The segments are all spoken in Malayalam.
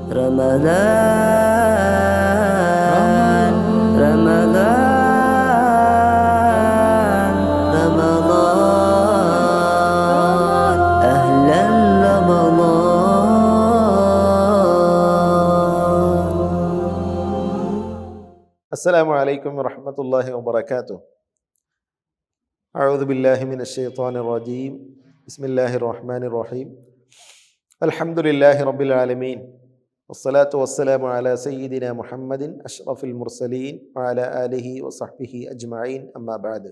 رمضان رمضان رمضان أهلا رمضان. السلام عليكم ورحمة الله وبركاته. أعوذ بالله من الشيطان الرجيم. بسم الله الرحمن الرحيم. الحمد لله رب العالمين. والصلاة والسلام على سيدنا محمد أشرف المرسلين وعلى آله وصحبه أجمعين. أما بعد.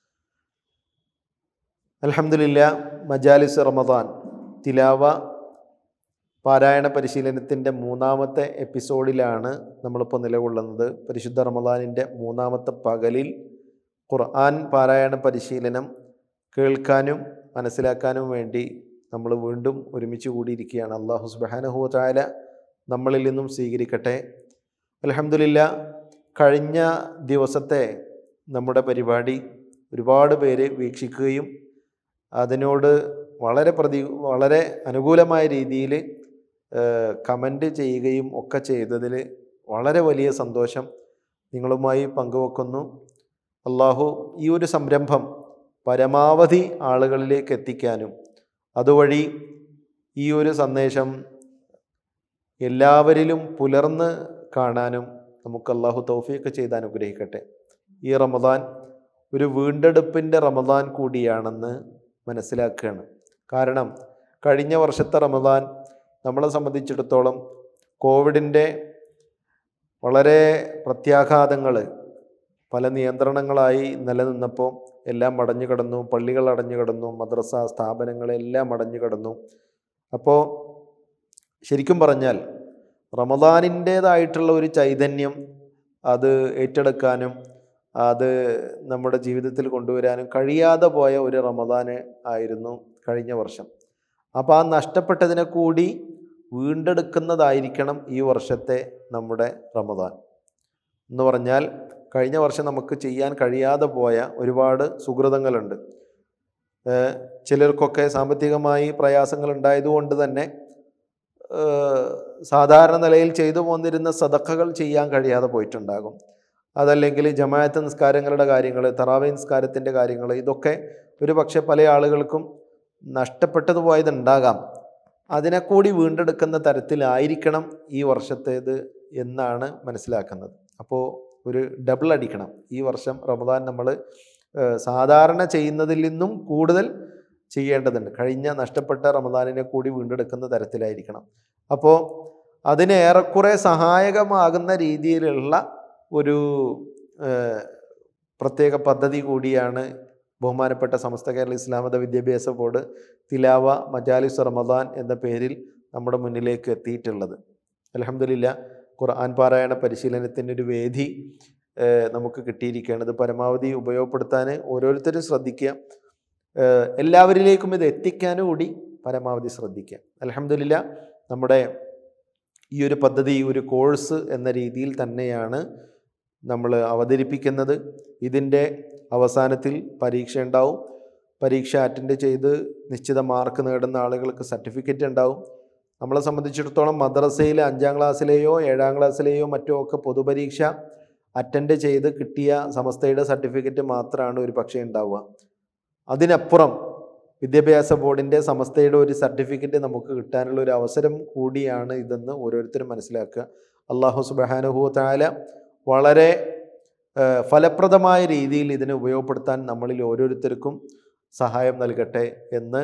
الحمد لله. മജാലിസ് റമദാൻ തിലാവ പാരായണ പരിശീലനത്തിൻ്റെ മൂന്നാമത്തെ എപ്പിസോഡിലാണ് നമ്മളിപ്പോൾ നിലകൊള്ളുന്നത്. പരിശുദ്ധ റമദാനിൻ്റെ മൂന്നാമത്തെ പകലിൽ ഖുർആൻ പാരായണ പരിശീലനം കേൾക്കാനും മനസ്സിലാക്കാനും വേണ്ടി നമ്മൾ വീണ്ടും ഒരുമിച്ച് കൂടിയിരിക്കുകയാണ്. അല്ലാഹു സുബ്ഹാനഹു വ തആല നമ്മളിൽ നിന്നും സ്വീകരിക്കട്ടെ. അൽഹംദുലില്ലാ, കഴിഞ്ഞ ദിവസത്തെ നമ്മുടെ പരിപാടി ഒരുപാട് പേര് വീക്ഷിക്കുകയും അതിനോട് വളരെ അനുകൂലമായ രീതിയിൽ കമൻ്റ് ചെയ്യുകയും ഒക്കെ ചെയ്തതിൽ വളരെ വലിയ സന്തോഷം നിങ്ങളുമായി പങ്കുവെക്കുന്നു. അള്ളാഹു ഈ ഒരു സംരംഭം പരമാവധി ആളുകളിലേക്ക് എത്തിക്കാനും അതുവഴി ഈ ഒരു സന്ദേശം എല്ലാവരിലും പുലർന്ന് കാണാനും നമുക്ക് അള്ളാഹു തൗഫീഖ് ചെയ്ത് അനുഗ്രഹിക്കട്ടെ. ഈ റമദാൻ ഒരു വീണ്ടെടുപ്പിൻ്റെ റമദാൻ കൂടിയാണെന്ന് മനസ്സിലാക്കുകയാണ്. കാരണം കഴിഞ്ഞ വർഷത്തെ റമദാൻ നമ്മളെ സംബന്ധിച്ചിടത്തോളം കോവിഡിൻ്റെ വളരെ പ്രത്യാഘാതങ്ങൾ പല നിയന്ത്രണങ്ങളായി നിലനിന്നപ്പോൾ എല്ലാം അടഞ്ഞു കിടന്നു. പള്ളികൾ അടഞ്ഞു കിടന്നു, മദ്രസ സ്ഥാപനങ്ങളെല്ലാം അടഞ്ഞു കിടന്നു. അപ്പോൾ ശരിക്കും പറഞ്ഞാൽ റമദാനിൻ്റേതായിട്ടുള്ള ഒരു ചൈതന്യം അത് ഏറ്റെടുക്കാനും അത് നമ്മുടെ ജീവിതത്തിൽ കൊണ്ടുവരാനും കഴിയാതെ പോയ ഒരു റമദാന് ആയിരുന്നു കഴിഞ്ഞ വർഷം. അപ്പോൾ ആ നഷ്ടപ്പെട്ടതിനെ കൂടി വീണ്ടെടുക്കുന്നതായിരിക്കണം ഈ വർഷത്തെ നമ്മുടെ റമദാൻ എന്ന് പറഞ്ഞാൽ, കഴിഞ്ഞ വർഷം നമുക്ക് ചെയ്യാൻ കഴിയാതെ പോയ ഒരുപാട് സുകൃതങ്ങളുണ്ട്. ചിലർക്കൊക്കെ സാമ്പത്തികമായി പ്രയാസങ്ങൾ ഉണ്ടായതുകൊണ്ട് തന്നെ സാധാരണ നിലയിൽ ചെയ്തു പോന്നിരുന്ന സദഖകൾ ചെയ്യാൻ കഴിയാതെ പോയിട്ടുണ്ടാകും. അതല്ലെങ്കിൽ ജമാഅത്ത് നിസ്കാരങ്ങളുടെ കാര്യങ്ങൾ, തറാവീഹ് നിസ്കാരത്തിൻ്റെ കാര്യങ്ങൾ, ഇതൊക്കെ ഒരു പക്ഷേ പല ആളുകൾക്കും നഷ്ടപ്പെട്ടത് പോയതുണ്ടാകാം. അതിനെക്കൂടി വീണ്ടെടുക്കുന്ന തരത്തിലായിരിക്കണം ഈ വർഷത്തേത് എന്നാണ് മനസ്സിലാക്കുന്നത്. അപ്പോൾ ഒരു ഡബിൾ അടിക്കണം. ഈ വർഷം റമദാൻ നമ്മൾ സാധാരണ ചെയ്യുന്നതിൽ നിന്നും കൂടുതൽ ചെയ്യേണ്ടതുണ്ട്. കഴിഞ്ഞ നഷ്ടപ്പെട്ട റമദാനിനെ കൂടി വീണ്ടെടുക്കുന്ന തരത്തിലായിരിക്കണം. അപ്പോൾ അതിന് ഏറെക്കുറെ സഹായകമാകുന്ന രീതിയിലുള്ള ഒരു പ്രത്യേക പദ്ധതി കൂടിയാണ് ബഹുമാനപ്പെട്ട സമസ്ത കേരള ഇസ്ലാം മത വിദ്യാഭ്യാസ ബോർഡ് തിലാവ മജാലിസ് റമദാൻ എന്ന പേരിൽ നമ്മുടെ മുന്നിലേക്ക് എത്തിയിട്ടുള്ളത്. അൽഹംദുലില്ലാ, ഖുർആൻ പാരായണ പരിശീലനത്തിൻ്റെ ഒരു വേദി നമുക്ക് കിട്ടിയിരിക്കുകയാണ്. ഇത് പരമാവധി ഉപയോഗപ്പെടുത്താൻ ഓരോരുത്തരും ശ്രദ്ധിക്കുക. എല്ലാവരിലേക്കും ഇത് എത്തിക്കാനും കൂടി പരമാവധി ശ്രദ്ധിക്കുക. അൽഹംദുലില്ലാ, നമ്മുടെ ഈ ഒരു പദ്ധതി ഒരു കോഴ്സ് എന്ന രീതിയിൽ തന്നെയാണ് നമ്മൾ അവതരിപ്പിക്കുന്നത്. ഇതിൻ്റെ അവസാനത്തിൽ പരീക്ഷ ഉണ്ടാവും. പരീക്ഷ അറ്റൻഡ് ചെയ്ത് നിശ്ചിത മാർക്ക് നേടുന്ന ആളുകൾക്ക് സർട്ടിഫിക്കറ്റ് ഉണ്ടാവും. നമ്മളെ സംബന്ധിച്ചിടത്തോളം മദ്രസയിൽ 5ാം ക്ലാസ്സിലെയോ 7ാം ക്ലാസ്സിലെയോ മറ്റോ ഒക്കെ പൊതുപരീക്ഷ അറ്റൻഡ് ചെയ്ത് കിട്ടിയ സമസ്തയുടെ സർട്ടിഫിക്കറ്റ് മാത്രമാണ് ഒരു പക്ഷേ ഉണ്ടാവുക. അതിനപ്പുറം വിദ്യാഭ്യാസ ബോർഡിൻ്റെ സമസ്തയുടെ ഒരു സർട്ടിഫിക്കറ്റ് നമുക്ക് കിട്ടാനുള്ള ഒരു അവസരം കൂടിയാണ് ഇതെന്ന് ഓരോരുത്തരും മനസ്സിലാക്കുക. അല്ലാഹു സുബ്ഹാനഹു വ തആല വളരെ ഫലപ്രദമായ രീതിയിൽ ഇതിനെ ഉപയോഗപ്പെടുത്താൻ നമ്മളിൽ ഓരോരുത്തർക്കും സഹായം നൽകട്ടെ എന്ന്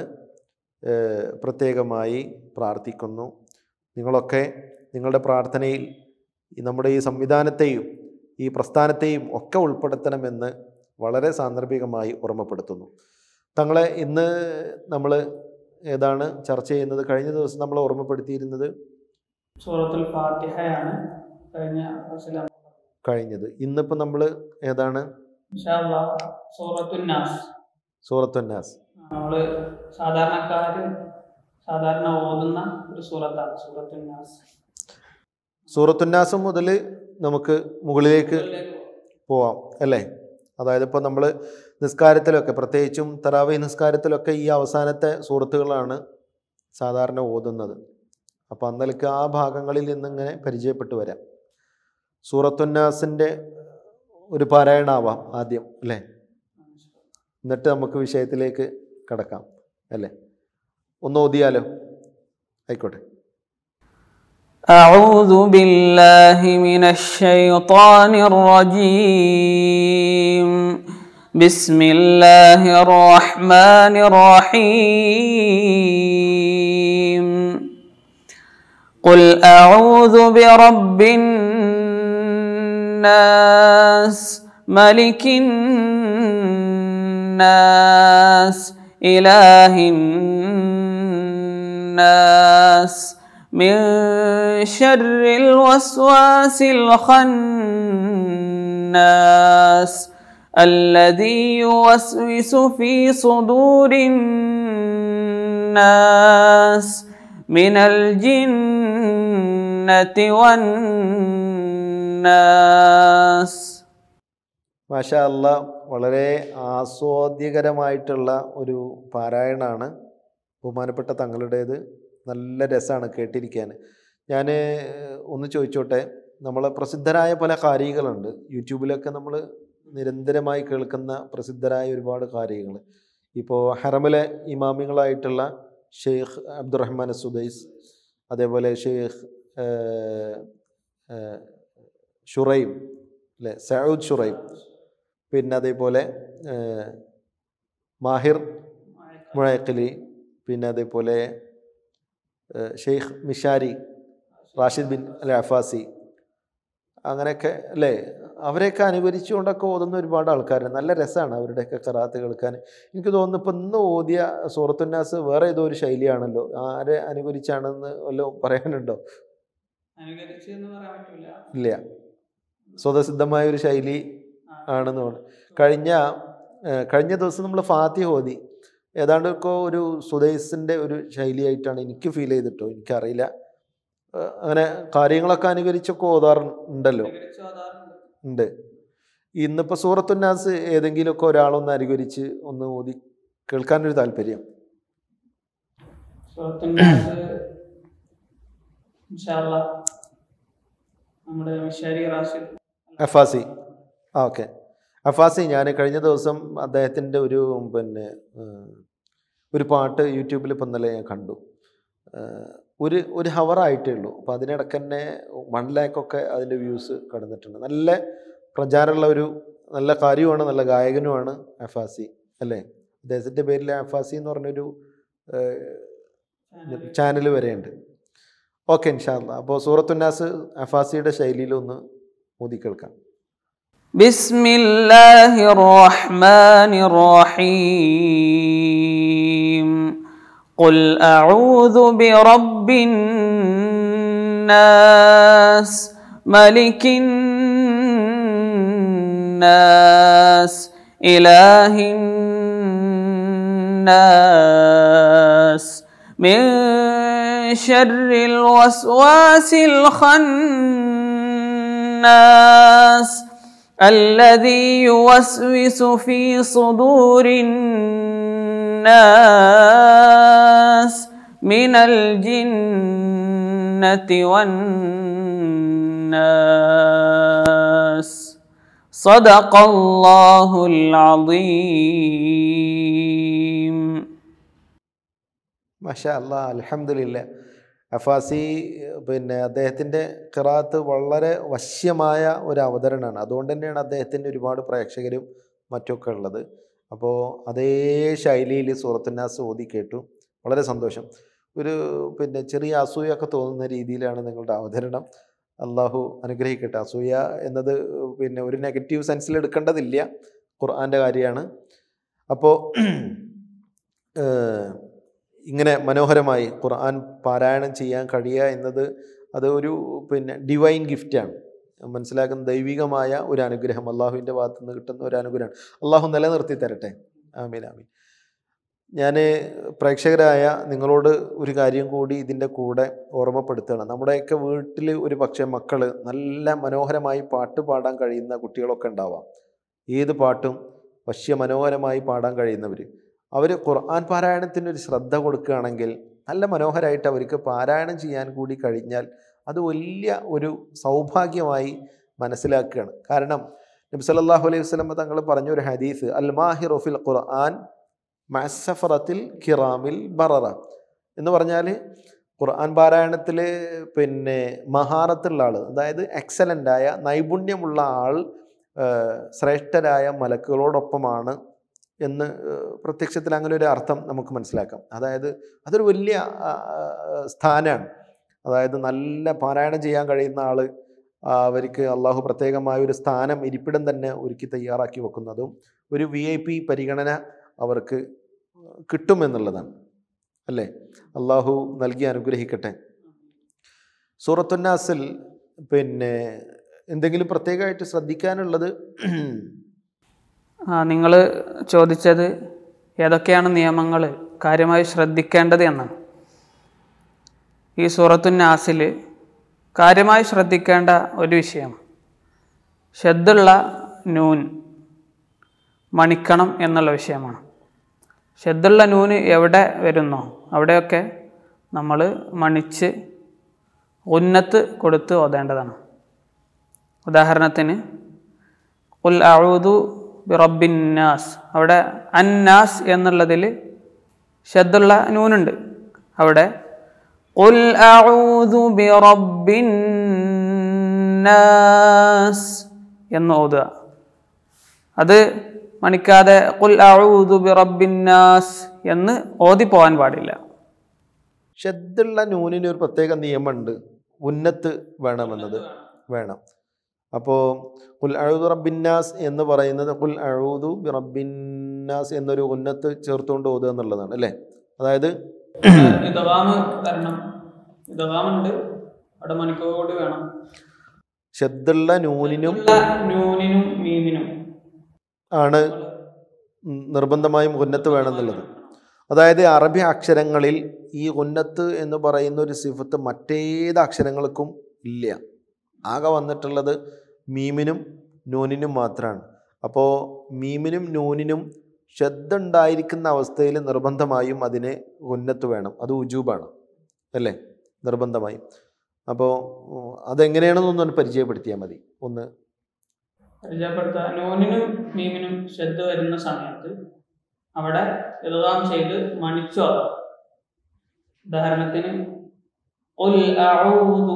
പ്രത്യേകമായി പ്രാർത്ഥിക്കുന്നു. നിങ്ങളൊക്കെ നിങ്ങളുടെ പ്രാർത്ഥനയിൽ നമ്മുടെ ഈ സംവിധാനത്തെയും ഈ പ്രസ്ഥാനത്തെയും ഒക്കെ ഉൾപ്പെടുത്തണമെന്ന് വളരെ സാന്ദർഭികമായി ഓർമ്മപ്പെടുത്തുന്നു. തങ്ങളെ ഇന്ന് നമ്മൾ ഏതാണ് ചർച്ച ചെയ്യുന്നത്? കഴിഞ്ഞ ദിവസം നമ്മൾ ഓർമ്മപ്പെടുത്തിയിരുന്നത് സൂറത്തുൽ ഫാത്തിഹയാണ് കഴിഞ്ഞത്. ഇന്നിപ്പോൾ നമ്മൾ ഏതാണ്? സൂറത്തുൻ നാസ്. നമ്മൾ സാധാരണ ഓതുന്ന ഒരു സൂറത്താണ് സൂറത്തുൻ നാസ്. സൂറത്തുൻ നാസ് മുതൽ നമുക്ക് മുകളിലേക്ക് പോവാം അല്ലേ? അതായത് ഇപ്പോൾ നമ്മൾ നിസ്കാരത്തിലൊക്കെ, പ്രത്യേകിച്ചും തറാവീഹ് നിസ്കാരത്തിലൊക്കെ ഈ അവസാനത്തെ സൂറത്തുകളാണ് സാധാരണ ഓതുന്നത്. അപ്പോൾ അന്നലേക്ക് ആ ഭാഗങ്ങളിൽ നിന്നിങ്ങനെ പരിചയപ്പെട്ടു വരാം. സൂറത്തുന്നാസിൻ്റെ ഒരു പാരായണാവാം ആദ്യം അല്ലേ, എന്നിട്ട് നമുക്ക് വിഷയത്തിലേക്ക് കടക്കാം അല്ലേ. ഒന്ന് ഓതിയാലോ? ആയിക്കോട്ടെ. أعوذ بالله من الشيطان الرجيم. بسم الله الرحمن الرحيم. قل أعوذ برب الناس ملك الناس إله الناس من شر الوسواس الخناس الذي يوسوس في صدور الناس من الجنة والناس. മാഷാ അല്ലാഹ്, വളരെ ആസ്വാദ്യകരമായിട്ടുള്ള ഒരു പാരായണമാണ് ബഹുമാനപ്പെട്ട തങ്ങളുടേത്. നല്ല രസമാണ് കേട്ടിരിക്കാൻ. ഞാൻ ഒന്ന് ചോദിച്ചോട്ടെ, നമ്മളെ പ്രസിദ്ധരായ പല കാരികളുണ്ട് യൂട്യൂബിലൊക്കെ, നമ്മൾ നിരന്തരമായി കേൾക്കുന്ന പ്രസിദ്ധരായ ഒരുപാട് കാരികൾ. ഇപ്പോൾ ഹറമിലെ ഇമാമിങ്ങളായിട്ടുള്ള ഷെയ്ഖ് അബ്ദുറഹ്മാൻ സുദൈസ്, അതേപോലെ ഷെയ്ഖ് ഷുറൈം അല്ലേ, സഊദ് ഷുറൈം, പിന്നെ അതേപോലെ മാഹിർ മുഴക്കലി, പിന്നെ അതേപോലെ Sheikh Mishary, Rashid bin al Afasy, അങ്ങനെയൊക്കെ അല്ലേ, അവരെയൊക്കെ അനുകരിച്ചുകൊണ്ടൊക്കെ ഓതുന്ന ഒരുപാട് ആൾക്കാരുണ്ട്. നല്ല രസമാണ് അവരുടെയൊക്കെ ഖിറാഅത്ത് കേൾക്കാൻ. എനിക്ക് തോന്നുന്നു ഇപ്പം ഇന്ന് ഓതിയ സൂറത്തുന്നാസ് വേറെ ഏതോ ഒരു ശൈലിയാണല്ലോ. ആരെ അനുകരിച്ചാണെന്ന് വല്ലതും പറയാനുണ്ടോ? ഇല്ല, സ്വതസിദ്ധമായ ഒരു ശൈലി ആണെന്ന് തോന്നുന്നു. കഴിഞ്ഞ ദിവസം നമ്മൾ ഫാത്തിഹ ഓതി, ഏതാണ്ടൊക്കെ ഒരു സുദൈസിൻ്റെ ഒരു ശൈലിയായിട്ടാണ് എനിക്ക് ഫീൽ ചെയ്തിട്ടോ, എനിക്കറിയില്ല. അങ്ങനെ കാര്യങ്ങളൊക്കെ അനുകരിച്ചൊക്കെ ഓതാറുണ്ടല്ലോ, ഉണ്ട്. ഇന്നിപ്പോൾ സൂറത്തുന്നാസ് ഏതെങ്കിലുമൊക്കെ ഒരാളൊന്ന് അനുകരിച്ച് ഒന്ന് ഓതി കേൾക്കാനൊരു താല്പര്യം. Afasy, okay. അഫാസി, ഞാൻ കഴിഞ്ഞ ദിവസം അദ്ദേഹത്തിൻ്റെ ഒരു പാട്ട് യൂട്യൂബിൽ ഇപ്പം ഇന്നലെ ഞാൻ കണ്ടു. ഒരു ഹവറായിട്ടേ ഉള്ളൂ, അപ്പോൾ അതിനിടയ്ക്ക് തന്നെ 1 ലാഖൊക്കെ അതിൻ്റെ വ്യൂസ് കടന്നിട്ടുണ്ട്. നല്ല പ്രചാരമുള്ള ഒരു നല്ല കാര്യമാണ്, നല്ല ഗായകനുമാണ് അഫാസി അല്ലേ. അദ്ദേഹത്തിൻ്റെ പേരിൽ അഫാസി എന്ന് പറഞ്ഞൊരു ചാനൽ വരെയുണ്ട്. ഓക്കെ, ഇൻഷാ അല്ലാഹ്. അപ്പോൾ സൂറത്തുന്നാസ് അഫാസിയുടെ ശൈലിയിലൊന്ന് ഓതി കേൾക്കാം. ബിസ്മില്ലാഹിർ റഹ്മാനിർ റഹീം. ഖുൽ അഊദു ബിറബ്ബിൻ നാസ് മലിക്കിൻ നാസ് ഇലാഹിൻ നാസ് മിൻ ശർരിൽ വസ്വാസിൽ ഖന്നാസ് الذي يوسوس في صدور الناس من الجنة والناس. صدق الله العظيم. മാഷാ അല്ലാഹ്, അൽഹംദുലില്ലാ. അഫാസി അദ്ദേഹത്തിൻ്റെ ഖിറാഅത്ത് വളരെ വശ്യമായ ഒരു അവതരണമാണ്. അതുകൊണ്ട് തന്നെയാണ് അദ്ദേഹത്തിൻ്റെ ഒരുപാട് പ്രേക്ഷകരും മറ്റൊക്കെ ഉള്ളത്. അപ്പോൾ അതേ ശൈലിയിൽ സൂറത്തുന്നാസ് ഓതി കേട്ടു. വളരെ സന്തോഷം. ഒരു ചെറിയ അസൂയൊക്കെ തോന്നുന്ന രീതിയിലാണ് നിങ്ങളുടെ അവതരണം. അള്ളാഹു അനുഗ്രഹിക്കട്ടെ. അസൂയ എന്നത് ഒരു നെഗറ്റീവ് സെൻസിൽ എടുക്കേണ്ടതില്ല, ഖുർആൻ്റെ കാര്യമാണ്. അപ്പോൾ ഇങ്ങനെ മനോഹരമായി ഖുർആൻ പാരായണം ചെയ്യാൻ കഴിയുക എന്നത് അത് ഒരു ഡിവൈൻ ഗിഫ്റ്റാണ്. മനസ്സിലാക്കുന്ന ദൈവികമായ ഒരു അനുഗ്രഹം, അള്ളാഹുവിൻ്റെ ഭാഗത്തു നിന്ന് കിട്ടുന്ന ഒരു അനുഗ്രഹമാണ്. അള്ളാഹു നിലനിർത്തി തരട്ടെ. ആമീൻ ആമീൻ. ഞാൻ പ്രേക്ഷകരായ നിങ്ങളോട് ഒരു കാര്യം കൂടി ഇതിൻ്റെ കൂടെ ഓർമ്മപ്പെടുത്തുകയാണ്. നമ്മുടെയൊക്കെ വീട്ടിൽ ഒരു പക്ഷേ മക്കൾ നല്ല മനോഹരമായി പാട്ട് പാടാൻ കഴിയുന്ന കുട്ടികളൊക്കെ ഉണ്ടാവാം. ഏത് പാട്ടും വശ്യമനോഹരമായി പാടാൻ കഴിയുന്നവർ, അവർ ഖുർആൻ പാരായണത്തിനൊരു ശ്രദ്ധ കൊടുക്കുകയാണെങ്കിൽ നല്ല മനോഹരമായിട്ട് അവർക്ക് പാരായണം ചെയ്യാൻ കൂടി കഴിഞ്ഞാൽ അത് വലിയ ഒരു സൗഭാഗ്യമായി മനസ്സിലാക്കുകയാണ്. കാരണം നബി സല്ലല്ലാഹു അലൈഹി വസല്ലം തങ്ങൾ പറഞ്ഞൊരു ഹദീസ്, അൽ മാഹിറു ഫിൽ ഖുർആൻ മഅസ്സഫറത്തിൽ കിറാമിൽ ബററ എന്ന് പറഞ്ഞാൽ ഖുർആൻ പാരായണത്തിൽ മഹാറത്തുള്ള ആൾ, അതായത് എക്സലൻ്റായ നൈപുണ്യമുള്ള ആൾ ശ്രേഷ്ഠരായ മലക്കുകളോടൊപ്പമാണ് എന്ന് പ്രത്യക്ഷത്തിൽ അങ്ങനെ ഒരു അർത്ഥം നമുക്ക് മനസ്സിലാക്കാം. അതായത് അതൊരു വലിയ സ്ഥാനമാണ്. അതായത് നല്ല പാരായണം ചെയ്യാൻ കഴിയുന്ന ആൾ, അവർക്ക് അള്ളാഹു പ്രത്യേകമായ ഒരു സ്ഥാനം, ഇരിപ്പിടം തന്നെ ഒരുക്കി തയ്യാറാക്കി വെക്കുന്നതും ഒരു VIP പരിഗണന അവർക്ക് കിട്ടുമെന്നുള്ളതാണ് അല്ലേ. അള്ളാഹു നൽകി അനുഗ്രഹിക്കട്ടെ. സൂറത്തുന്നാസിൽ എന്തെങ്കിലും പ്രത്യേകമായിട്ട് ശ്രദ്ധിക്കാനുള്ളത്? നിങ്ങൾ ചോദിച്ചത് ഏതൊക്കെയാണ് നിയമങ്ങൾ കാര്യമായി ശ്രദ്ധിക്കേണ്ടത് എന്നാണ്. ഈ സൂറത്തുന്നാസിൽ കാര്യമായി ശ്രദ്ധിക്കേണ്ട ഒരു വിഷയം ഷദ്ദുള്ള നൂൻ മണിക്കണം എന്നുള്ള വിഷയമാണ്. ഷദ്ദുള്ള നൂന് എവിടെ വരുന്നോ അവിടെയൊക്കെ നമ്മൾ മണിച്ച് ഉന്നത്ത് കൊടുത്ത് ഓതേണ്ടതാണ്. ഉദാഹരണത്തിന് ഖുൽ അഊദു ബിറബ്ബിന്നാസ്, അവിടെ അന്നാസ് എന്നുള്ളതിൽ ഷദ്ദുള്ള നൂനുണ്ട്. അവിടെ ഖുൽ അഊദു ബിറബ്ബിന്നാസ് എന്ന് ഓതുക. അത് മണിക്കാതെ ഖുൽ അഊദു ബിറബ്ബിന്നാസ് എന്ന് ഓതി പോകാൻ പാടില്ല. ഷദ്ദുള്ള നൂനിന് ഒരു പ്രത്യേക നിയമമുണ്ട്, ഉന്നത്ത് വേണമെന്നത് വേണം. അപ്പോൾ ഖുൽ അഊദു റബ്ബിന്നാസ് എന്ന് പറയുന്നത് ഖുൽ അഊദു ബിറബ്ബിന്നാസ് എന്നൊരു ഉന്നത്ത് ചേർത്തുകൊണ്ട് ഓതുക എന്നുള്ളതാണ് അല്ലേ. അതായത് ഷദ്ദുള്ള നൂനിനും മീമിനും ആണ് നിർബന്ധമായും ഉന്നത്ത് വേണമെന്നുള്ളത്. അതായത് അറബി അക്ഷരങ്ങളിൽ ഈ ഉന്നത്ത് എന്ന് പറയുന്ന ഒരു സിഫത്ത് മറ്റേത് അക്ഷരങ്ങൾക്കും ഇല്ല. ആകെ വന്നിട്ടുള്ളത് മീമിനും നൂനിനും മാത്രമാണ്. അപ്പോൾ മീമിനും നൂനിനും ഷദ്ദ് ഉണ്ടായിരിക്കുന്ന അവസ്ഥയിൽ നിർബന്ധമായും അതിന് ഉന്നത്ത് വേണം. അത് ഉജൂബാണ് അല്ലേ, നിർബന്ധമായും. അപ്പോൾ അതെങ്ങനെയാണെന്നൊന്ന് പരിചയപ്പെടുത്തിയാൽ മതി. ഒന്ന് പരിചയപ്പെടുത്താൻ, നൂനിനും മീമിനും ഷദ്ദ് വരുന്ന സമയത്ത് അവിടെ ഇദ്ഗാം ചെയ്ത് മണിച്ചു. ഉദാഹരണത്തിന് ഖുൽ അഊദു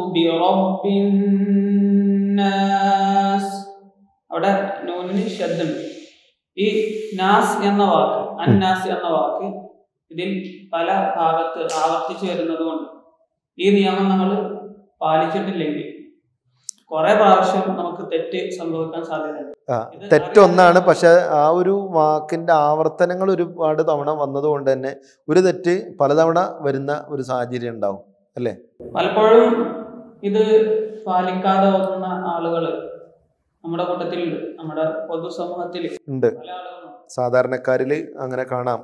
ബിറബ്ബിന്നാസ്, അവിടെ നൂനിന് ഷദ്ദുണ്ട്. ഈ നാസ് എന്ന വാക്ക്, അന്നാസ് എന്ന വാക്ക് ഇതിൽ പല ഭാഗത്ത് ആവർത്തിച്ചു വരുന്നത് കൊണ്ട് ഈ നിയമം നമ്മൾ പാലിച്ചിട്ടില്ലെങ്കിൽ കുറെ പ്രാവശ്യം നമുക്ക് തെറ്റ് സംഭവിക്കാൻ സാധ്യതയുണ്ട്. തെറ്റൊന്നാണ്, പക്ഷെ ആ ഒരു വാക്കിന്റെ ആവർത്തനങ്ങൾ ഒരുപാട് തവണ വന്നതുകൊണ്ട് തന്നെ ഒരു തെറ്റ് പലതവണ വരുന്ന ഒരു സാഹചര്യം ഉണ്ടാവും അല്ലേ. പലപ്പോഴും ഇത് പാലിക്കാതെ ഓതുന്ന ആളുകൾ നമ്മുടെ കൂട്ടത്തിലുണ്ട്, നമ്മുടെ പൊതുസമൂഹത്തിൽ ഉണ്ട്. സാധാരണക്കാരിൽ അങ്ങനെ കാണാം.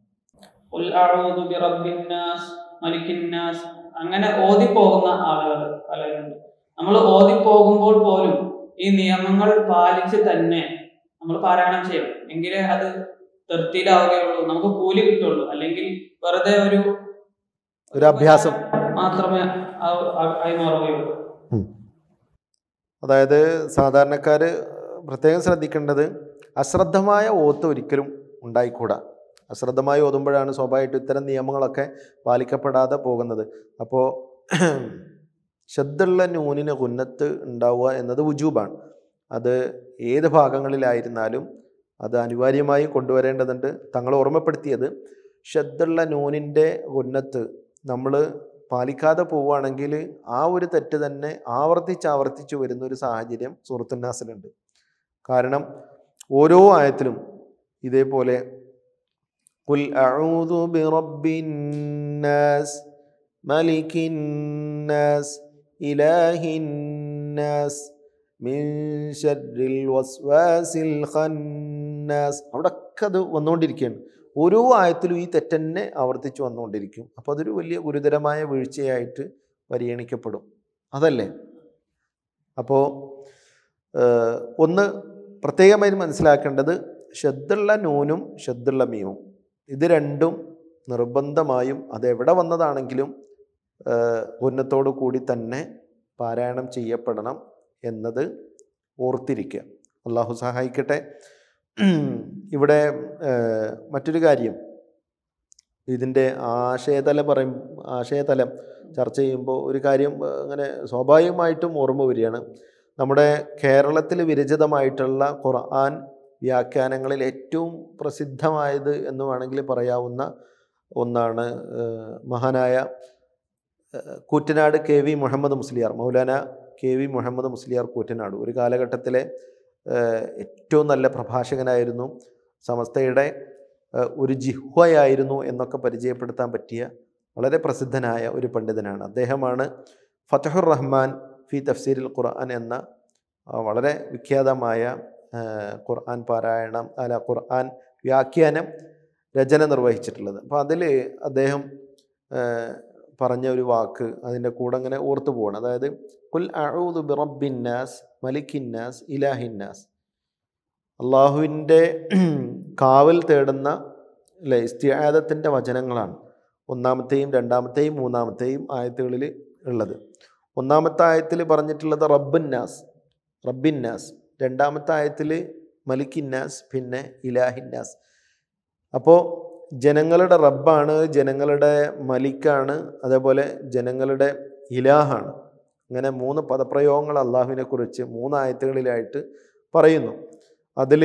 അങ്ങനെ ഓതിപ്പോകുന്ന ആളുകൾ പലരുണ്ട്. നമ്മൾ ഓതിപ്പോകുമ്പോൾ പോലും ഈ നിയമങ്ങൾ പാലിച്ച് തന്നെ നമ്മൾ പാരായണം ചെയ്യണം. എങ്കിലേ അത് തൃപ്തിയിലാവുകയുള്ളൂ, നമുക്ക് കൂലി കിട്ടുള്ളൂ. അല്ലെങ്കിൽ വെറുതെ ഒരു അഭ്യാസം മാത്രമേ ആയി മാറുകയുള്ളൂ. അതായത് സാധാരണക്കാര് പ്രത്യേകം ശ്രദ്ധിക്കേണ്ടത് അശ്രദ്ധമായ ഓത്ത് ഒരിക്കലും ഉണ്ടായിക്കൂടാ. അശ്രദ്ധമായി ഓതുമ്പോഴാണ് സ്വാഭാവികമായിട്ടും ഇത്തരം നിയമങ്ങളൊക്കെ പാലിക്കപ്പെടാതെ പോകുന്നത്. അപ്പോൾ ഷദ്ദുള്ള നൂനിന് ഉന്നത്ത് ഉണ്ടാവുക എന്നത് വുജൂബാണ്. അത് ഏത് ഭാഗങ്ങളിലായിരുന്നാലും അത് അനിവാര്യമായി കൊണ്ടുവരേണ്ടതുണ്ട്. തങ്ങൾ ഓർമ്മപ്പെടുത്തിയത് ഷദ്ദുള്ള നൂനിൻ്റെ ഉന്നത്ത് നമ്മൾ പാലിക്കാതെ പോവുകയാണെങ്കിൽ ആ ഒരു തെറ്റ് തന്നെ ആവർത്തിച്ച് വരുന്ന ഒരു സാഹചര്യം സൂറത്തുന്നാസിലുണ്ട്. കാരണം ഓരോ ആയത്തിലും ഇതേപോലെ ഖുൽ അഊദു ബിറബ്ബിന്നാസ് മലിക്കിന്നാസ് ഇലാഹിന്നാസ് മിൻ ശർരിൽ വസ്വാസിൽ ഖന്നാസ്, അവിടെയൊക്കെ അത് വന്നുകൊണ്ടിരിക്കുകയാണ്. ഓരോ ആയത്തിലും ഈ തെറ്റന്നെ ആവർത്തിച്ച് വന്നുകൊണ്ടിരിക്കും. അപ്പോൾ അതൊരു വലിയ ഗുരുതരമായ വീഴ്ചയായിട്ട് പരിഗണിക്കപ്പെടും, അതല്ലേ. അപ്പോൾ ഒന്ന് പ്രത്യേകമായി മനസ്സിലാക്കേണ്ടത് ഷദ്ദുള്ള നൂനും ഷദ്ദുള്ള മീമും ഇത് രണ്ടും നിർബന്ധമായും അതെവിടെ വന്നതാണെങ്കിലും ഉന്നത്തോടു കൂടി തന്നെ പാരായണം ചെയ്യപ്പെടണം എന്നത് ഓർത്തിരിക്കുക. അള്ളാഹു സഹായിക്കട്ടെ. ഇവിടെ മറ്റൊരു കാര്യം, ഇതിൻ്റെ ആശയതലം ചർച്ച ചെയ്യുമ്പോൾ ഒരു കാര്യം അങ്ങനെ സ്വാഭാവികമായിട്ടും ഓർമ്മ വരികയാണ്. നമ്മുടെ കേരളത്തിൽ വിരചിതമായിട്ടുള്ള ഖുർആൻ വ്യാഖ്യാനങ്ങളിൽ ഏറ്റവും പ്രസിദ്ധമായത് എന്ന് വേണമെങ്കിൽ പറയാവുന്ന ഒന്നാണ് മഹാനായ Koottanad K V Muhammad Musliyar, Maulana K V Muhammad Musliyar Koottanad. ഒരു കാലഘട്ടത്തിലെ ഏറ്റവും നല്ല പ്രഭാഷകനായിരുന്നു, സമസ്തയുടെ ഒരു ജിഹ്വയായിരുന്നു എന്നൊക്കെ പരിചയപ്പെടുത്താൻ പറ്റിയ വളരെ പ്രസിദ്ധനായ ഒരു പണ്ഡിതനാണ്. അദ്ദേഹമാണ് ഫതഹുർ റഹ്മാൻ ഫി തഫ്സീരിൽ ഖുർആൻ എന്ന വളരെ വിഖ്യാതമായ ഖുർആൻ ഖുർആൻ വ്യാഖ്യാനം രചന നിർവഹിച്ചിട്ടുള്ളത്. അപ്പോൾ അതിൽ അദ്ദേഹം പറഞ്ഞ ഒരു വാക്ക് അതിൻ്റെ കൂടെ അങ്ങനെ ഓർത്തു പോകണം. അതായത് ഖുൽ അഊദു ബിറബ്ബിന്നാസ് മലിക്കിന്നാസ് ഇലാഹിന്നാസ്. അള്ളാഹുവിൻ്റെ കാവൽ തേടുന്ന ഇസ്തിആദത്തിൻ്റെ വചനങ്ങളാണ് ഒന്നാമത്തെയും രണ്ടാമത്തെയും മൂന്നാമത്തെയും ആയത്തുകളിൽ ഉള്ളത്. ഒന്നാമത്തെ ആയത്തിൽ പറഞ്ഞിട്ടുള്ളത് റബ്ബിന്നാസ്, രണ്ടാമത്തെ ആയത്തിൽ മലിക്കിന്നാസ്, പിന്നെ ഇലാഹിന്നാസ്. അപ്പോൾ ജനങ്ങളുടെ റബ്ബാണ്, ജനങ്ങളുടെ മലിക്കാണ്, അതേപോലെ ജനങ്ങളുടെ ഇലാഹാണ്. അങ്ങനെ 3 പദപ്രയോഗങ്ങൾ അള്ളാഹുവിനെ കുറിച്ച് 3 ആയത്തുകളിലായിട്ട് പറയുന്നു. അതിൽ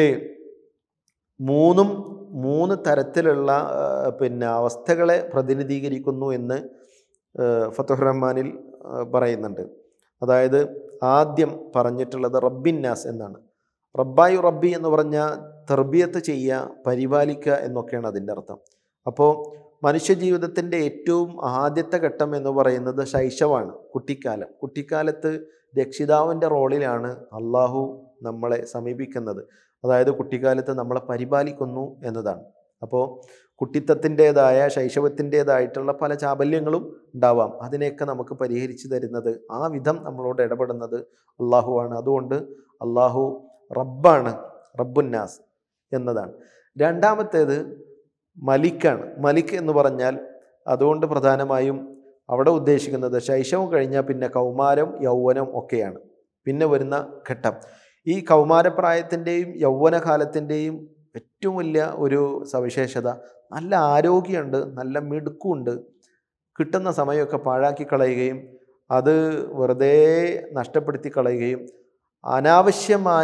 3 തരത്തിലുള്ള അവസ്ഥകളെ പ്രതിനിധീകരിക്കുന്നു എന്ന് ഫതഹുർ റഹ്മാനിൽ പറയുന്നുണ്ട്. അതായത് ആദ്യം പറഞ്ഞിട്ടുള്ളത് റബ്ബിന്നാസ് എന്നാണ്. റബ്ബി എന്ന് പറഞ്ഞാൽ തർബിയത്ത് ചെയ്യുക, പരിപാലിക്കുക എന്നൊക്കെയാണ് അതിൻ്റെ അർത്ഥം. അപ്പോൾ മനുഷ്യജീവിതത്തിൻ്റെ ഏറ്റവും ആദ്യത്തെ ഘട്ടം എന്ന് പറയുന്നത് ശൈശവമാണ്, കുട്ടിക്കാലം. കുട്ടിക്കാലത്ത് രക്ഷിതാവിൻ്റെ റോളിലാണ് അള്ളാഹു നമ്മളെ സമീപിക്കുന്നത്. അതായത് കുട്ടിക്കാലത്ത് നമ്മളെ പരിപാലിക്കുന്നു എന്നതാണ്. അപ്പോൾ കുട്ടിത്തത്തിൻ്റേതായ ശൈശവത്തിൻ്റേതായിട്ടുള്ള പല ചാബല്യങ്ങളും ഉണ്ടാവാം. അതിനെയൊക്കെ നമുക്ക് പരിഹരിച്ചു തരുന്നത്, ആ വിധം നമ്മളോട് ഇടപെടുന്നത് അള്ളാഹുവാണ്. അതുകൊണ്ട് അള്ളാഹു റബ്ബാണ്, റബ്ബുന്നാസ് എന്നതാണ്. രണ്ടാമത്തേത് മലിക്കാണ്. മലിക്ക് എന്ന് പറഞ്ഞാൽ അതുകൊണ്ട് പ്രധാനമായും അവിടെ ഉദ്ദേശിക്കുന്നത് ശൈശവം കഴിഞ്ഞാൽ പിന്നെ കൗമാരം, യൗവനം ഒക്കെയാണ് പിന്നെ വരുന്ന ഘട്ടം. ഈ കൗമാരപ്രായത്തിൻ്റെയും യൗവനകാലത്തിൻ്റെയും ഏറ്റവും വലിയ ഒരു സവിശേഷത നല്ല ആരോഗ്യമുണ്ട്, നല്ല മിടുക്കുണ്ട്. കിട്ടുന്ന സമയമൊക്കെ പാഴാക്കി കളയുകയും അത് വെറുതെ നഷ്ടപ്പെടുത്തി കളയുകയും അനാവശ്യമായ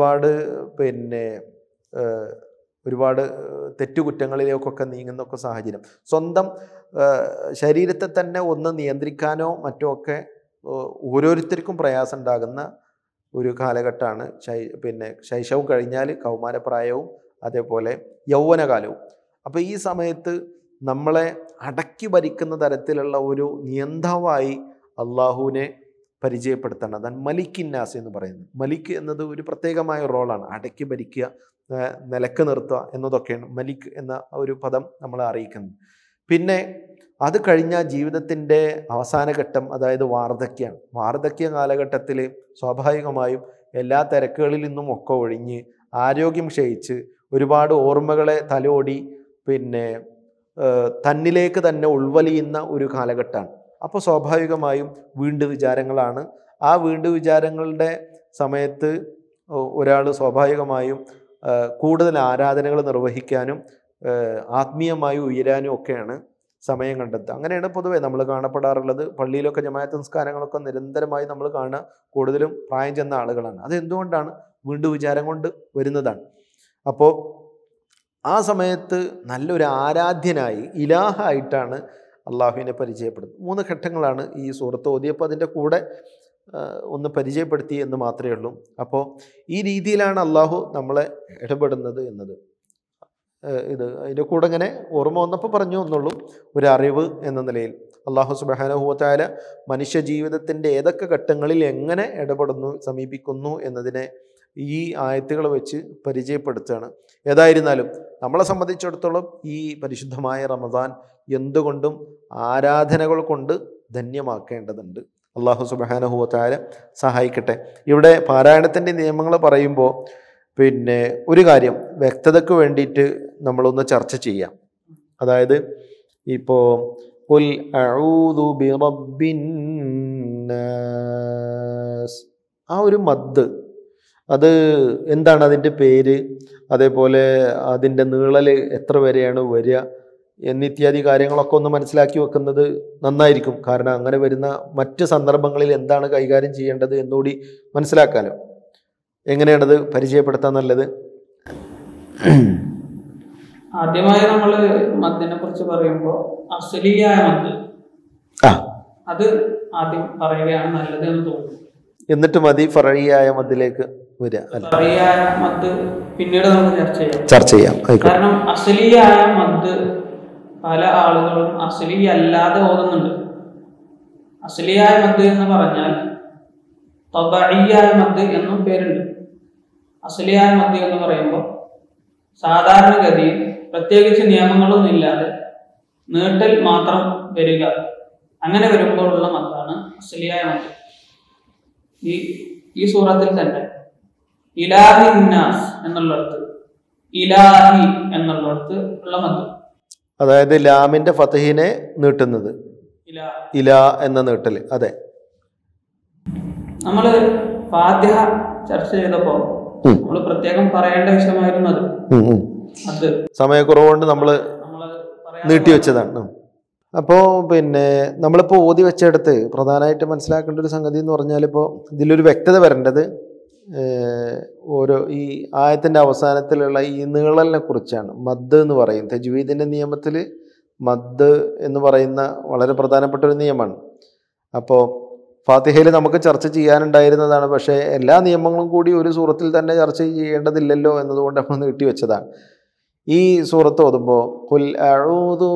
ഒരുപാട് തെറ്റുകുറ്റങ്ങളിലേക്കൊക്കെ നീങ്ങുന്നൊക്കെ സാഹചര്യം. സ്വന്തം ശരീരത്തെ തന്നെ ഒന്ന് നിയന്ത്രിക്കാനോ മറ്റോ ഒക്കെ ഓരോരുത്തർക്കും പ്രയാസം ഉണ്ടാകുന്ന ഒരു കാലഘട്ടമാണ് ശൈശവം കഴിഞ്ഞാൽ കൗമാരപ്രായവും അതേപോലെ യൗവനകാലവും. അപ്പോൾ ഈ സമയത്ത് നമ്മളെ അടക്കി ഭരിക്കുന്ന തരത്തിലുള്ള ഒരു നിയന്താവായി അള്ളാഹുവിനെ പരിചയപ്പെടുത്തണം. അതാണ് മലിക്കിന്നാസ് എന്ന് പറയുന്നത്. മലിക്ക് എന്നത് ഒരു പ്രത്യേകമായ റോളാണ്. അടക്കി ഭരിക്കുക, നിലക്ക് നിർത്തുക എന്നതൊക്കെയാണ് മലിക്ക് എന്ന ഒരു പദം നമ്മളെ അറിയിക്കുന്നത്. പിന്നെ അത് കഴിഞ്ഞ ജീവിതത്തിൻ്റെ അവസാന ഘട്ടം, അതായത് വാർദ്ധക്യമാണ്. വാർദ്ധക്യ കാലഘട്ടത്തിൽ സ്വാഭാവികമായും എല്ലാ തിരക്കുകളിൽ നിന്നും ഒക്കെ ഒഴിഞ്ഞ് ആരോഗ്യം ക്ഷയിച്ച് ഒരുപാട് ഓർമ്മകളെ തലോടി തന്നിലേക്ക് തന്നെ ഉൾവലിയുന്ന ഒരു കാലഘട്ടമാണ്. അപ്പോൾ സ്വാഭാവികമായും വീണ്ടും വിചാരങ്ങളാണ്. ആ വീണ്ടും വിചാരങ്ങളുടെ സമയത്ത് ഒരാൾ സ്വാഭാവികമായും കൂടുതൽ ആരാധനകൾ നിർവഹിക്കാനും ആത്മീയമായി ഉയരാനും ഒക്കെയാണ് സമയം കണ്ടെത്തുക. അങ്ങനെയാണ് പൊതുവേ നമ്മൾ കാണപ്പെടാറുള്ളത്. പള്ളിയിലൊക്കെ ജമാഅത്ത് നിസ്കാരങ്ങളൊക്കെ നിരന്തരമായി നമ്മൾ കാണുക കൂടുതലും പ്രായം ചെന്ന ആളുകളാണ്. അതെന്തുകൊണ്ടാണ്? വീണ്ടും വിചാരം കൊണ്ട് വരുന്നതാണ്. അപ്പോൾ ആ സമയത്ത് നല്ലൊരു ആരാധ്യനായി ഇലാഹായിട്ടാണ് അള്ളാഹുവിനെ പരിചയപ്പെടുന്നത്. 3 ഘട്ടങ്ങളാണ് ഈ സൂറത്ത് ഓതിയപ്പോൾ അതിൻ്റെ കൂടെ ഒന്ന് പരിചയപ്പെടുത്തി എന്ന് മാത്രമേ ഉള്ളൂ. അപ്പോൾ ഈ രീതിയിലാണ് അള്ളാഹു നമ്മളെ ഇടപെടുന്നത് എന്നത് അതിൻ്റെ കൂടെ ഇങ്ങനെ ഓർമ്മ വന്നപ്പോൾ പറഞ്ഞു എന്നുള്ളൂ, ഒരു അറിവ് എന്ന നിലയിൽ. അള്ളാഹു സുബ്ഹാനഹു വ തആല മനുഷ്യ ജീവിതത്തിൻ്റെ ഏതൊക്കെ ഘട്ടങ്ങളിൽ എങ്ങനെ ഇടപെടുന്നു, സമീപിക്കുന്നു എന്നതിനെ ഈ ആയത്തുകൾ വെച്ച് പരിചയപ്പെടുത്തുകയാണ്. ഏതായിരുന്നാലും നമ്മളെ സംബന്ധിച്ചിടത്തോളം ഈ പരിശുദ്ധമായ റമദാൻ എന്തുകൊണ്ടും ആരാധനകൾ കൊണ്ട് ധന്യമാക്കേണ്ടതുണ്ട്. അള്ളാഹു സുബ്ഹാനഹു വ തആല സഹായിക്കട്ടെ. ഇവിടെ പാരായണത്തിൻ്റെ നിയമങ്ങൾ പറയുമ്പോൾ ഒരു കാര്യം വ്യക്തതയ്ക്ക് വേണ്ടിയിട്ട് നമ്മളൊന്ന് ചർച്ച ചെയ്യാം. അതായത് ഇപ്പോൾ ഖുൽ അഊദു ബിറബ്ബിന്നാസ്, ആ ഒരു മദ് അത് എന്താണ് അതിൻ്റെ പേര്, അതേപോലെ അതിൻ്റെ നീളൽ എത്ര വരെയാണ് വരിക എന്നിത്യാദി കാര്യങ്ങളൊക്കെ ഒന്ന് മനസ്സിലാക്കി വെക്കുന്നത് നന്നായിരിക്കും. കാരണം അങ്ങനെ വരുന്ന മറ്റ് സന്ദർഭങ്ങളിൽ എന്താണ് കൈകാര്യം ചെയ്യേണ്ടത് എന്നുകൂടി മനസ്സിലാക്കാനോ. എങ്ങനെയാണത് പരിചയപ്പെടുത്താൻ നല്ലത്? ആദ്യമായി നമ്മൾ മദ്ദിനെ കുറിച്ച് പറയുമ്പോൾ അസ്ലിയായ മദ് അത് ആദ്യം പറയുകയാണ് നല്ലത് എന്ന് തോന്നുന്നു. എന്നിട്ട് മതി ഫറഇയായ മദ്ദിലേക്ക് വരിക. ഫറഇയായ മദ് പിന്നീട് നമുക്ക് ചർച്ച ചെയ്യാം. കാരണം അസ്ലിയായ മദ് പല ആളുകളും അസ്ലി അല്ലാതെ ഓതുന്നുണ്ട്. അസ്ലിയായ മദ് എന്ന് പറഞ്ഞാൽ തബഈയായ മദ് എന്നും പേരുണ്ട്. അസ്ലിയായ മദ് എന്ന് പറയുമ്പോൾ സാധാരണഗതിയിൽ പ്രത്യേകിച്ച് നിയമങ്ങളൊന്നും ഇല്ലാതെ നീട്ടൽ മാത്രം വരിക, അങ്ങനെ വരുമ്പോഴുള്ള മദ്ദാണ് അസ്ലിയായ മദ്. ഈ സൂറത്തിൽ തന്നെ ഇലാഹിന്നാസ് എന്നുള്ളിടത്ത് ഇലാഹി എന്നുള്ളിടത്ത് ഉള്ള മദ്, അതായത് ലാമിന്റെ ഫതഹിനെ നീട്ടുന്നത് ഇലാ എന്ന നീട്ടല്. അതെ, നമ്മള് ഫാത്തിഹ ചർച്ച ചെയ്തപ്പോ നമ്മൾ പ്രത്യേകം പറയേണ്ട വിഷയമായിരുന്നു അത് സമയക്കുറവുകൊണ്ട് നമ്മള് നീട്ടിവെച്ചതാണ്. അപ്പോൾ പിന്നെ നമ്മളിപ്പോൾ ഓതി വെച്ചെടുത്ത് പ്രധാനമായിട്ട് മനസ്സിലാക്കേണ്ട ഒരു സംഗതി എന്ന് പറഞ്ഞാൽ, ഇപ്പോൾ ഇതിലൊരു വ്യക്തത വരേണ്ടത് ഓരോ ഈ ആയത്തിൻ്റെ അവസാനത്തിലുള്ള ഈ നീളലിനെ കുറിച്ചാണ്. മദ് എന്ന് പറയും തജ്വീദിൻ്റെ നിയമത്തിൽ മദ് എന്ന് പറയുന്ന വളരെ പ്രധാനപ്പെട്ട ഒരു നിയമമാണ്. അപ്പോൾ ഫാത്തിഹയിൽ നമുക്ക് ചർച്ച ചെയ്യാനുണ്ടായിരുന്നതാണ്, പക്ഷേ എല്ലാ നിയമങ്ങളും കൂടി ഒരു സൂറത്തിൽ തന്നെ ചർച്ച ചെയ്യേണ്ടതില്ലല്ലോ എന്നതുകൊണ്ട് നമ്മൾ നീട്ടിവെച്ചതാണ്. ഈ സൂറത്ത് ഓതുമ്പോൾ ഖുൽ അഊദു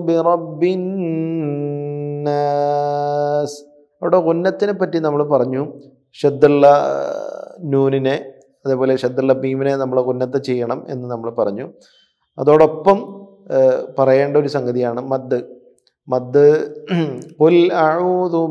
ബിറബ്ബിന്നാസ്, അവിടെ ഉന്നത്തിനെ പറ്റി നമ്മൾ പറഞ്ഞു. ഷദ്ദുള്ള നൂനിനെ അതേപോലെ ഷദ്ദുള്ള ബീമിനെ നമ്മൾ ഉന്നത്ത് ചെയ്യണം എന്ന് നമ്മൾ പറഞ്ഞു. അതോടൊപ്പം പറയേണ്ട ഒരു സംഗതിയാണ് മദ്. ഖുൽ അഊദു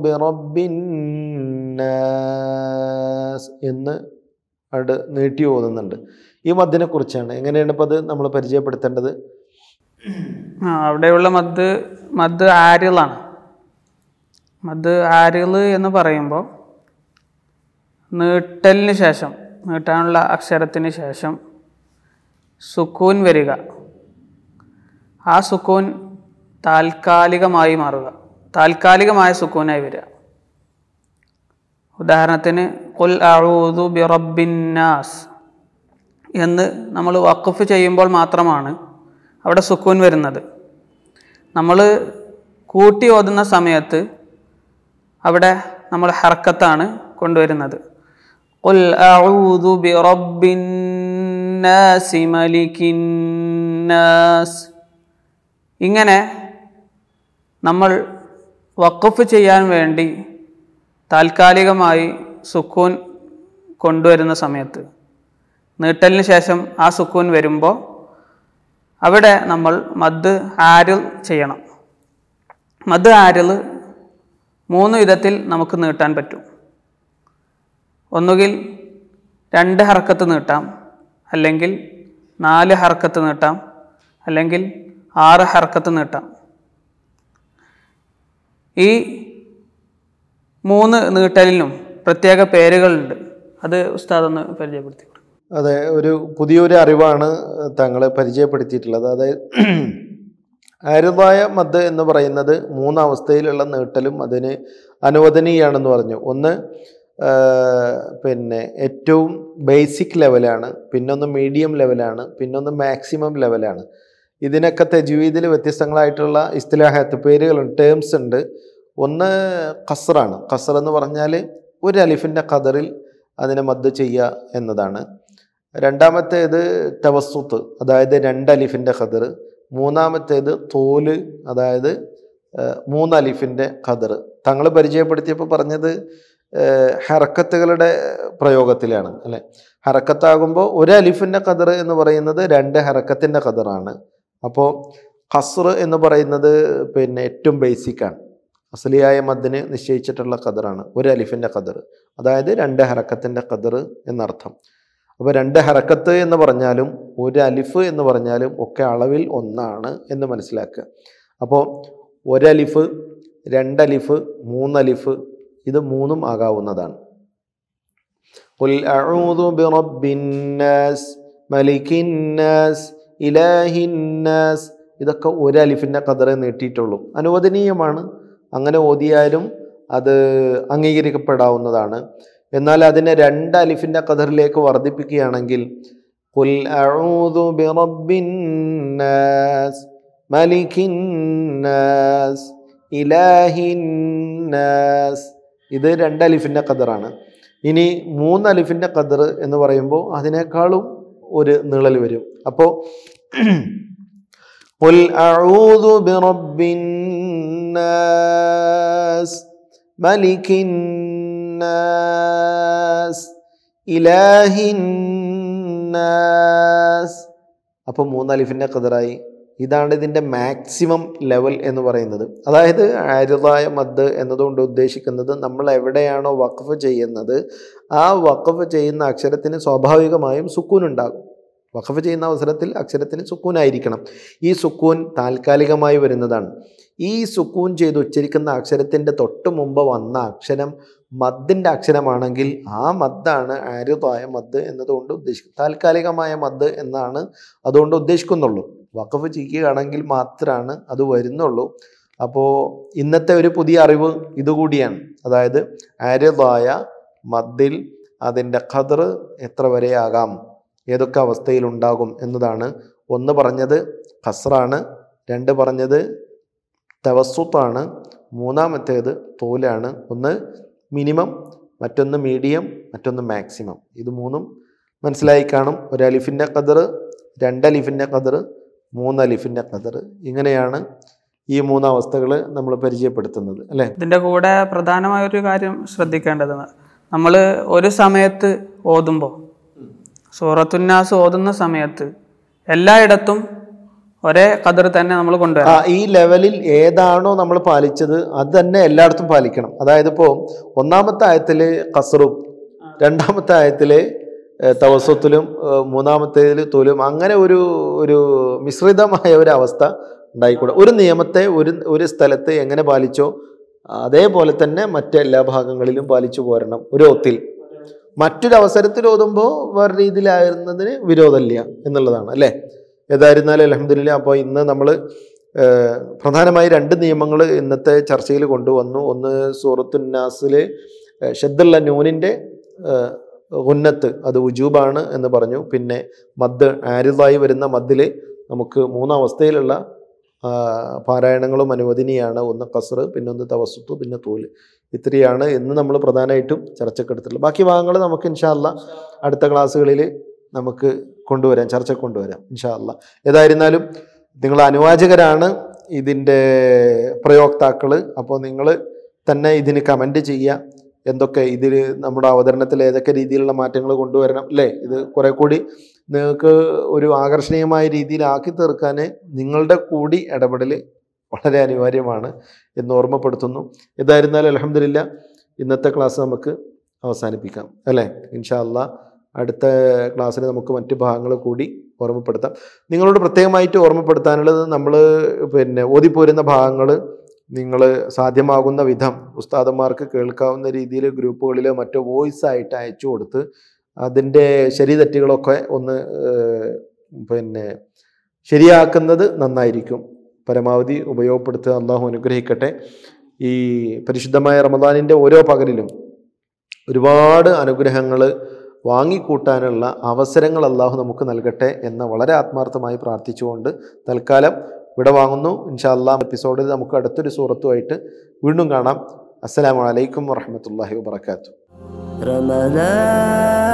ബിറബ്ബിന്നാസ് എന്ന് അവിടെ നീട്ടി ഓതുന്നുണ്ട്. ഈ മദ്ദിനെ കുറിച്ചാണ്. എങ്ങനെയാണ് ഇപ്പം അത് നമ്മൾ പരിചയപ്പെടുത്തേണ്ടത്? അവിടെയുള്ള മദ് ആരിളാണ്. മദ് ആരിള് എന്ന് പറയുമ്പോൾ നീട്ടലിന് ശേഷം, നീട്ടാനുള്ള അക്ഷരത്തിന് ശേഷം സുക്കൂൻ വരിക, ആ സുക്കൂൻ താൽക്കാലികമായി മാറുക, താൽക്കാലികമായ സുക്കൂനായി വരിക. ഉദാഹരണത്തിന് ഖുൽ അഊദു ബിറബ്ബിന്നാസ് എന്ന് നമ്മൾ വഖഫ് ചെയ്യുമ്പോൾ മാത്രമാണ് അവിടെ സുക്കൂൻ വരുന്നത്. നമ്മൾ കൂട്ടി ഓതുന്ന സമയത്ത് അവിടെ നമ്മൾ ഹർക്കത്താണ് കൊണ്ടുവരുന്നത്. ഖുൽ അഊദു ബിറബ്ബിന്നാസി മലിക്കിന്നാസ്. ഇങ്ങനെ നമ്മൾ വഖഫ് ചെയ്യാൻ വേണ്ടി താൽക്കാലികമായി സുക്കൂൻ കൊണ്ടുവരുന്ന സമയത്ത്, നീട്ടലിന് ശേഷം ആ സുക്കൂൻ വരുമ്പോൾ അവിടെ നമ്മൾ മദ് ആരിൽ ചെയ്യണം. മദ് ആരിൽ 3 വിധത്തിൽ നമുക്ക് നീട്ടാൻ പറ്റും. ഒന്നുകിൽ 2 ഹർക്കത്ത് നീട്ടാം, അല്ലെങ്കിൽ 4 ഹർക്കത്ത് നീട്ടാം, അല്ലെങ്കിൽ 6 ഹർക്കത്ത് നീട്ടാം. ഈ 3 നീട്ടലിനും പ്രത്യേക പേരുകളുണ്ട്. അത് ഉസ്താദ് ഒന്ന് പരിചയപ്പെടുത്തി. അതെ, ഒരു പുതിയൊരു അറിവാണ് താങ്കൾ പരിചയപ്പെടുത്തിയിട്ടുള്ളത്. അതായത് ആരിദായ മദ് എന്ന് പറയുന്നത് 3 അവസ്ഥയിലുള്ള നീട്ടലും അതിന് അനുവദനീയാണെന്ന് പറഞ്ഞു. ഒന്ന് പിന്നെ ഏറ്റവും ബേസിക് ലെവലാണ്, പിന്നൊന്ന് മീഡിയം ലെവലാണ്, പിന്നൊന്ന് മാക്സിമം ലെവലാണ്. ഇതിനൊക്കെ തജ്വീദിൽ വ്യത്യസ്തങ്ങളായിട്ടുള്ള ഇസ്തിലാഹാത്ത് പേരുകളുണ്ട്, ടേംസ് ഉണ്ട്. ഒന്ന് ഖസ്റാണ്. ഖസ്ർ എന്ന് പറഞ്ഞാൽ ഒരു അലിഫിൻ്റെ ഖദറിൽ അതിനെ മദ് ചെയ്യുക എന്നതാണ്. രണ്ടാമത്തേത് തവസ്സുത്ത്, അതായത് 2 അലിഫിൻ്റെ ഖദർ. മൂന്നാമത്തേത് തോല്, അതായത് 3 അലിഫിൻ്റെ ഖദർ. തങ്ങൾ പരിചയപ്പെടുത്തിയപ്പോൾ പറഞ്ഞത് ഹറക്കത്തുകളുടെ പ്രയോഗത്തിലാണ് അല്ലേ. ഹറക്കത്താകുമ്പോൾ 1 അലിഫിൻ്റെ ഖദർ എന്ന് പറയുന്നത് 2 ഹറക്കത്തിൻ്റെ ഖദറാണ്. അപ്പോൾ ഖസ്ർ എന്ന് പറയുന്നത് പിന്നെ ഏറ്റവും ബേസിക്കാണ്. അസ്ലിയായ മദ്ദിന് നിശ്ചയിച്ചിട്ടുള്ള ഖദറാണ് 1 അലിഫിൻ്റെ ഖദർ, അതായത് 2 ഹറക്കത്തിൻ്റെ ഖദർ എന്നർത്ഥം. അപ്പോൾ 2 ഹറക്കത്ത് എന്ന് പറഞ്ഞാലും 1 അലിഫ് എന്ന് പറഞ്ഞാലും ഒക്കെ അളവിൽ ഒന്നാണ് എന്ന് മനസ്സിലാക്കുക. അപ്പോൾ ഒരലിഫ്, രണ്ടലിഫ്, മൂന്നലിഫ്, ഇത് മൂന്നും ആകാവുന്നതാണ്. ഖുൽ അഊദു ബിറബ്ബിന്നാസ് മലിക്കിന്നാസ് ഇലാഹിന്നാസ്, ഇതൊക്കെ ഒരലിഫിൻ്റെ ഖദറേ നീട്ടിയിട്ടുള്ളൂ. അനുവദനീയമാണ്, അങ്ങനെ ഓതിയാലും അത് അംഗീകരിക്കപ്പെടാവുന്നതാണ്. എന്നാൽ അതിനെ 2 അലിഫിൻ്റെ ഖദറിലേക്ക് വർദ്ധിപ്പിക്കുകയാണെങ്കിൽ ഖുൽ അഊദു ബിറബ്ബിന്നാസ് മലിക്കിന്നാസ് ഇലാഹിന്നാസ്, ഇത് 2 അലിഫിൻ്റെ ഖദറാണ്. ഇനി 3 അലിഫിൻ്റെ ഖദർ എന്ന് പറയുമ്പോൾ അതിനേക്കാളും ഒരു നീളൽ വരും. അപ്പോൾ ഖുൽ അഊദു ബിറബ്ബിന്നാസ് മലിക്കിന്നാസ് ഇലാഹിന്നാസ്, അപ്പോൾ 3 അലിഫിൻ്റെ ഖദറായി. ഇതാണ് ഇതിൻ്റെ മാക്സിമം ലെവൽ എന്ന് പറയുന്നത്. അതായത് ആരിദായ മദ് എന്നതുകൊണ്ട് ഉദ്ദേശിക്കുന്നത് നമ്മൾ എവിടെയാണോ വഖഫ് ചെയ്യുന്നത് ആ വഖഫ് ചെയ്യുന്ന അക്ഷരത്തിന് സ്വാഭാവികമായും സുക്കൂൻ ഉണ്ടാകും. വഖഫ് ചെയ്യുന്ന അവസരത്തിൽ അക്ഷരത്തിന് സുക്കൂനായിരിക്കണം. ഈ സുക്കൂൻ താൽക്കാലികമായി വരുന്നതാണ്. ഈ സുക്കൂൻ ചെയ്ത് ഉച്ചരിക്കുന്ന അക്ഷരത്തിൻ്റെ തൊട്ട് മുമ്പ് വന്ന അക്ഷരം മദ്ദിൻ്റെ അക്ഷരമാണെങ്കിൽ ആ മദ്ദാണ് ആരിദായ മദ് എന്നതുകൊണ്ട് ഉദ്ദേശിക്കുന്നത്. താൽക്കാലികമായ മദ് എന്നാണ് അതുകൊണ്ട് ഉദ്ദേശിക്കുന്നുള്ളൂ. വഖഫ് ചെയ്യുകയാണെങ്കിൽ മാത്രമാണ് അത് വരുന്നുള്ളൂ. അപ്പോൾ ഇന്നത്തെ ഒരു പുതിയ അറിവ് ഇതുകൂടിയാണ്. അതായത് ആരിദായ മദ്ദിൽ അതിൻ്റെ ഖദർ എത്ര വരെ ആകാം, ഏതൊക്കെ അവസ്ഥയിലുണ്ടാകും എന്നതാണ്. 1 പറഞ്ഞത് ഖസ്റാണ്, 2 പറഞ്ഞത് തവസ്സുത്താണ്, 3ാമത്തേത് തോലാണ്. 1 മിനിമം, മറ്റൊന്ന് മീഡിയം, മറ്റൊന്ന് മാക്സിമം. ഇത് 3ഉം മനസ്സിലായി കാണും. 1 അലിഫിൻ്റെ ഖദർ, 2 അലിഫിൻ്റെ ഖദർ, 3 അലിഫിൻ്റെ ഖദർ. ഇങ്ങനെയാണ് ഈ 3 അവസ്ഥകൾ നമ്മൾ പരിചയപ്പെടുത്തുന്നത് അല്ലേ. ഇതിൻ്റെ കൂടെ പ്രധാനമായ ഒരു കാര്യം ശ്രദ്ധിക്കേണ്ടത്, നമ്മൾ ഒരു സമയത്ത് ഓതുമ്പോൾ സൂറത്തുന്നാസ് ഓതുന്ന സമയത്ത് എല്ലായിടത്തും ഒരേ ഖദർ തന്നെ നമ്മൾ കൊണ്ടുവരണം. ഈ ലെവലിൽ ഏതാണോ നമ്മൾ പാലിച്ചത് അത് തന്നെ എല്ലായിടത്തും പാലിക്കണം. അതായത് ഇപ്പോൾ 1ാമത്തെ ആയത്തിൽ ഖസ്റും, 2ാമത്തെ ആയത്തിൽ തവസ്സുത്തിലും, 3ാമത്തേതിൽ തോലും, അങ്ങനെ ഒരു മിശ്രിതമായ ഒരു അവസ്ഥ ഉണ്ടായിക്കൂടെ. ഒരു നിയമത്തെ ഒരു സ്ഥലത്ത് എങ്ങനെ പാലിച്ചോ അതേപോലെ തന്നെ മറ്റെല്ലാ ഭാഗങ്ങളിലും പാലിച്ചു പോരണം ഒരു ഒത്തിൽ. മറ്റൊരു അവസരത്തിൽ ഓതുമ്പോൾ വേറെ രീതിയിലായിരുന്നതിന് വിരോധമില്ല എന്നുള്ളതാണ് അല്ലേ. ഏതായിരുന്നാലും അൽഹംദുലില്ലാ. അപ്പോൾ ഇന്ന് നമ്മൾ പ്രധാനമായി 2 നിയമങ്ങൾ ഇന്നത്തെ ചർച്ചയിൽ കൊണ്ടുവന്നു. ഒന്ന് സൂറത്തുന്നാസിൽ ഷദ്ദുള്ള നൂനിൻ്റെ ഉന്നത്ത് അത് ഉജൂബാണ് എന്ന് പറഞ്ഞു. പിന്നെ മദ് ആരിദായി വരുന്ന മദ്ദിൽ നമുക്ക് 3 അവസ്ഥയിലുള്ള പാരായണങ്ങളും അനുവദനീയാണ്. ഒന്ന് ഖസ്ർ, പിന്നെ ഒന്ന് തവസ്സുത്ത്, പിന്നെ തൂല്. ഇത്രയാണ് ഇന്ന് നമ്മൾ പ്രധാനമായിട്ടും ചർച്ചക്കെടുത്തിട്ടുള്ളത്. ബാക്കി ഭാഗങ്ങൾ നമുക്ക് ഇൻഷാ അല്ലാ അടുത്ത ക്ലാസ്സുകളിൽ നമുക്ക് കൊണ്ടുവരാം, ചർച്ച കൊണ്ടുവരാം ഇൻഷാ അല്ലാ. ഏതായിരുന്നാലും നിങ്ങൾ അനുവാചകരാണ്, ഇതിൻ്റെ പ്രയോക്താക്കൾ. അപ്പോൾ നിങ്ങൾ തന്നെ ഇതിന് കമൻറ്റ് ചെയ്യുക. എന്തൊക്കെ ഇതിൽ നമ്മുടെ അവതരണത്തിൽ ഏതൊക്കെ രീതിയിലുള്ള മാറ്റങ്ങൾ കൊണ്ടുവരണം അല്ലേ. ഇത് കുറെ കൂടി നിങ്ങൾക്ക് ഒരു ആകർഷണീയമായ രീതിയിലാക്കി തീർക്കാൻ നിങ്ങളുടെ കൂടി ഇടപെടൽ വളരെ അനിവാര്യമാണ് എന്ന് ഓർമ്മപ്പെടുത്തുന്നു. ഏതായിരുന്നാലും അൽഹംദുലില്ലാ ഇന്നത്തെ ക്ലാസ് നമുക്ക് അവസാനിപ്പിക്കാം അല്ലേ. ഇൻഷാ അല്ലാ അടുത്ത ക്ലാസ്സിൽ നമുക്ക് മറ്റ് ഭാഗങ്ങൾ കൂടി ഓർമ്മപ്പെടുത്താം. നിങ്ങളോട് പ്രത്യേകമായിട്ട് ഓർമ്മപ്പെടുത്താനുള്ളത്, നമ്മൾ ഓതിപ്പോരുന്ന ഭാഗങ്ങൾ നിങ്ങൾ സാധ്യമാകുന്ന വിധം ഉസ്താദന്മാർക്ക് കേൾക്കാവുന്ന രീതിയിൽ ഗ്രൂപ്പുകളിലോ മറ്റോ വോയിസ് ആയിട്ട് അയച്ചു കൊടുത്ത് അതിൻ്റെ ശരി തെറ്റുകളൊക്കെ ഒന്ന് ശരിയാക്കുന്നത് നന്നായിരിക്കും. പരമാവധി ഉപയോഗപ്പെടുത്തുക. അള്ളാഹു അനുഗ്രഹിക്കട്ടെ. ഈ പരിശുദ്ധമായ റമദാനിൻ്റെ ഓരോ പകലിലും ഒരുപാട് അനുഗ്രഹങ്ങൾ വാങ്ങിക്കൂട്ടാനുള്ള അവസരങ്ങൾ അള്ളാഹു നമുക്ക് നൽകട്ടെ എന്ന് വളരെ ആത്മാർത്ഥമായി പ്രാർത്ഥിച്ചുകൊണ്ട് തൽക്കാലം ഇവിടെ വാങ്ങുന്നു. ഇൻഷാ അല്ലാഹ് എപ്പിസോഡിൽ നമുക്ക് അടുത്തൊരു സൂറത്തുമായിട്ട് വീണ്ടും കാണാം. അസ്സലാമു അലൈക്കും വറഹ്മത്തുള്ളാഹി വബറകാതുഹു.